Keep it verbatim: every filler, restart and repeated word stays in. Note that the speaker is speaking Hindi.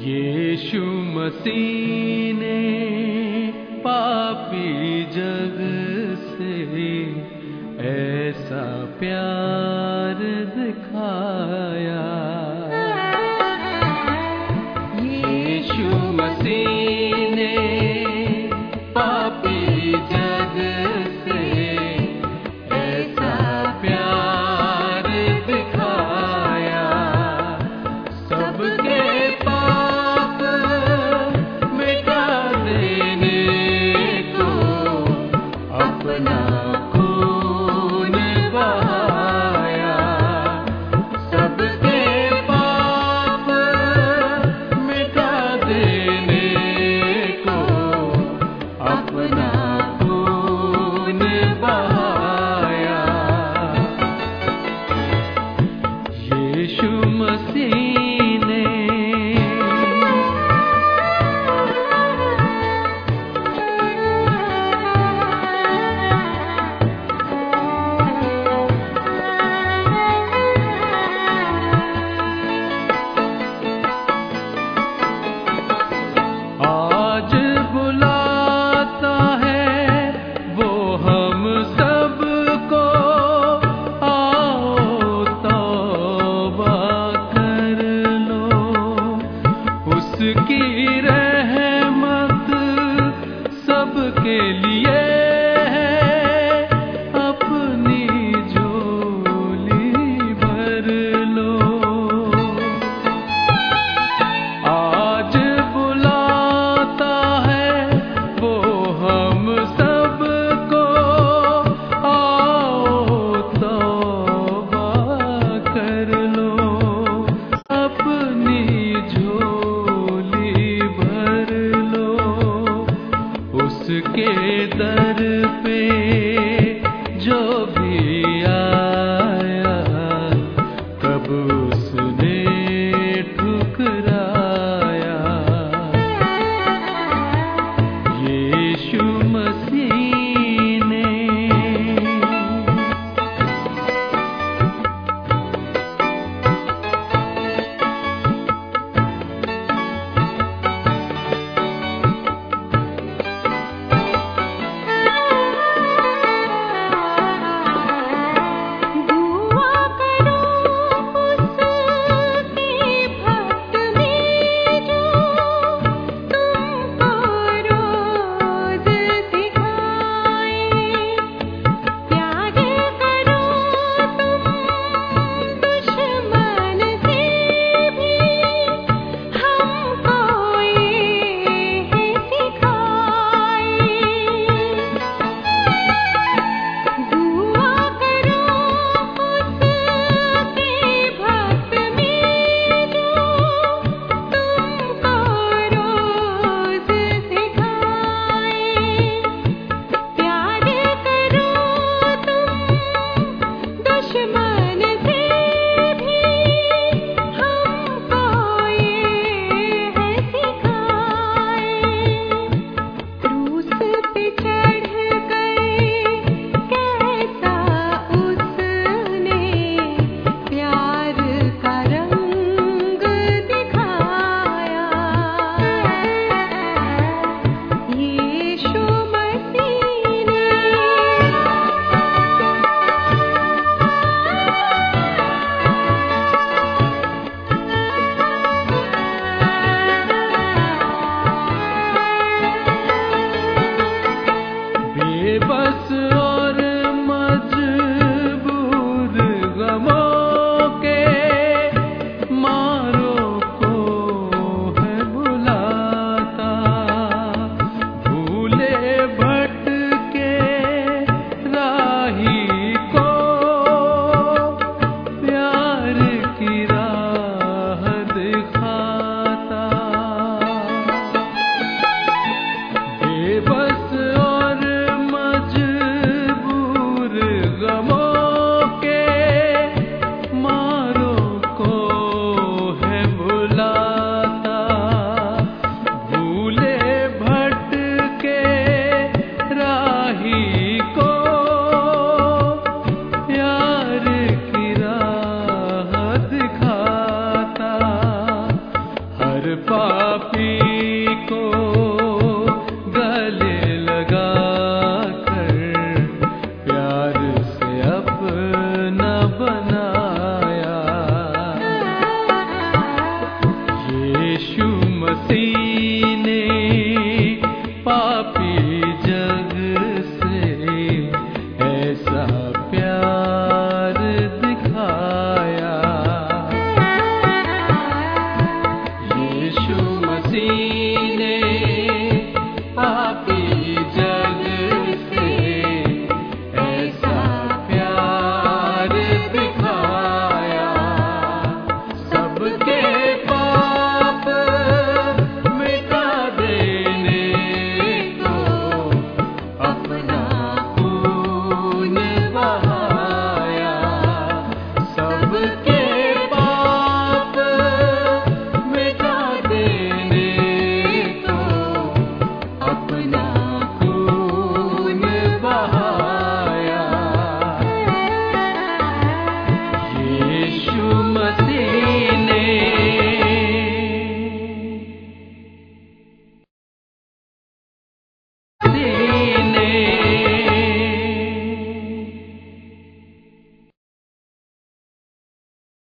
यीशु मसीह ने पापी जग से ऐसा प्यार दिखाया। यीशु मसीह ने पापी जग से ऐसा प्यार दिखाया। सबके पाप मिटा देने को अपना खून बहाया। सबके पाप मिटा देने को अपना खून बहाया। यीशु मसीह ने आज बुलाता है वो हम सबको, आओ तौबा कर लो। उसकी रहमत सबके लिए है, अपनी झोली भर लो। आज बुलाता है वो हम सबको, आओ तौबा कर लो। अपनी झोली भर लो। उसके दर पे जो भी आया, कब उसने ठुकराया। यीशु मसीह ने दुआ करो उसकी भक्त में, पापी को गले लगा कर प्यार से अपना बनाया। यीशु मसीह ने